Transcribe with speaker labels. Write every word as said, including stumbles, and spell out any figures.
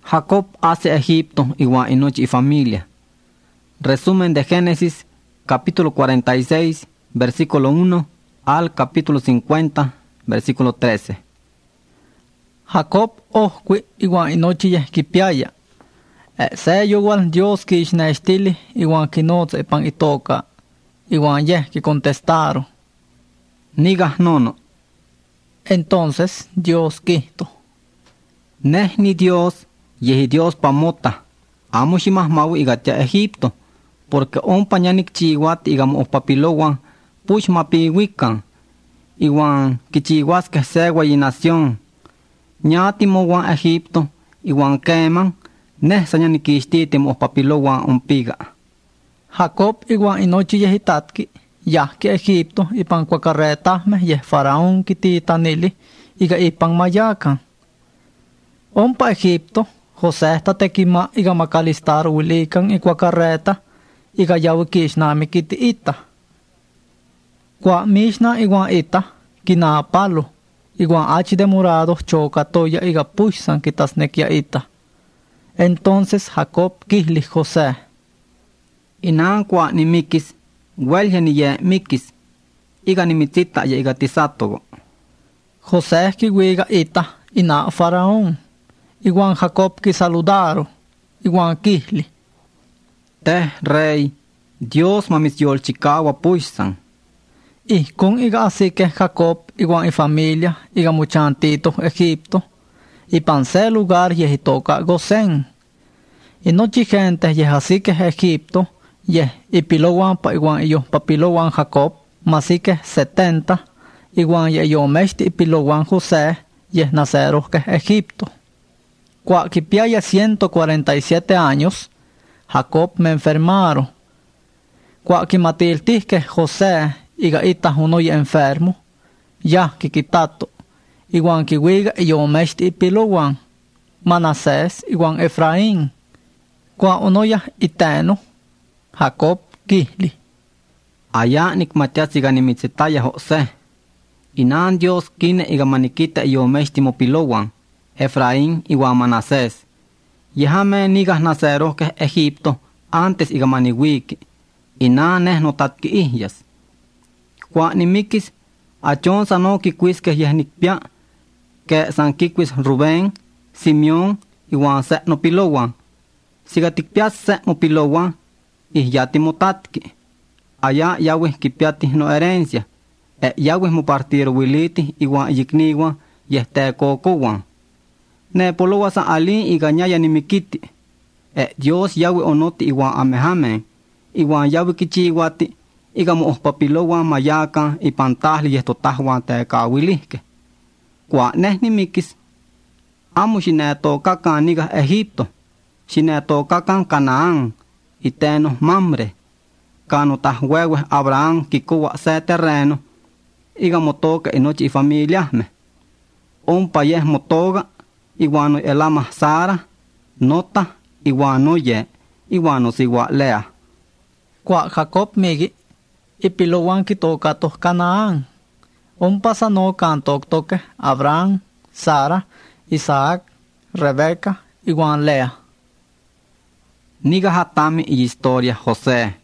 Speaker 1: Jacob hace Egipto igual inochi y familia. Resumen de Génesis, capítulo cuarenta y seis, versículo uno, al capítulo cincuenta, versículo trece.
Speaker 2: Jacob ohqui igual inochi yehkipiaya. Se igual Dios que isnaestili igual kinotze pan itoka, igual yehki contestaron.
Speaker 1: Niga nono.
Speaker 2: Entonces Dios quito.
Speaker 1: Neh ni Dios, yehi Dios pamota. Amo shimah mau igatia Egipto, porque on pañanik chihuat igam opapilowan, push mapiwikan, iwan kichihuaske sewa y nación. Ñatimo wan Egipto, iwan keman, neh sañanikistitimo opapilowan umpiga.
Speaker 2: Jacob igual inochi yehitatki, yahki Egipto ipan cuacarretahme yeh faraón kititanili, iga ipan mayakan. Ompa Egipto, José tatekima iga makalistar wilikan i cuacarreta, iga yawikishnami kiti ita. Kwa mishna iguan ita, kina palo, iguan achi de morado chocatoya iga pushsan kitasnekia ita. Entonces Jacob kihli José.
Speaker 1: Inan kwa ni mikis, huelje ni ye mikis, iga ni mitzita ye iga tisatogo.
Speaker 2: José kiwiga ita, ina faraón. Iguan Jacob ki saludaro, iguan kihli.
Speaker 1: Teh, rey, Dios mamis yolchikawa pushsan.
Speaker 2: Y con iga así que Jacob, iguan y familia, iga muchantito Egipto, y panse lugar yeh toca Gosén. Y nochi gente yeh así que Egipto, yeh y pilowan pa iguan y yo pa pilowan Jacob, masí que setenta, iguan yeh yo mesti y pilowan José, yeh naceros que Egipto. Cuaquipiaya ciento cuarenta y siete años, Jacob me enfermaron. Cuaquimatiltis que José iga ita uno y enfermo, ya kikitato, iguan kiwiga y yo mesti y pilowan, Manasés iguan Efraín. Cua uno ya iteno, Jacob kihli.
Speaker 1: Allá nikmatias iga nimitzitaya José. Inan Dios kine iga manikita y yo mesti mo pilowan. Efraín igual Manasés. Yehame nigas naceros que Egipto antes iga maniwiki. Inaneh no tatki ihyas. Kwa ni mikis, achon sano kikwis que yehnikpia, que san kikwis Rubén, Simeón, igual se no pilowan. Siga tikpias se mo pilowan, ihyati mo tatki. Allá yahweh kipiati no herencia. E yahweh mo partiro wiliti igual yikniwan, yeste kokowan. Ne polowa sa alin iganyaya ni mikiti. E Dios yawi onoti iwan amehame. Iwan yawi kichiwati. Iga mo papilowa mayakan ipantahli yestotahwan te kawilihke. Kwa neh ni mikis. Amo shineto kakan niga Egipto. Shineto kakan Canaán. Iteno Mamre. Kano tahwewe Abraham kikuwa se terreno. Iga motoka inochi familiahme. Ompa yeh motoga. Iguano elama Sara, nota, iguano ye, iguano sigua lea.
Speaker 2: Kwa Jacob migi, ipilowan kitoka tos Canaán. Un pasano cantok toque Abraham, Sara, Isaac, Rebeca, iguan lea.
Speaker 1: Niga hatami y historia José.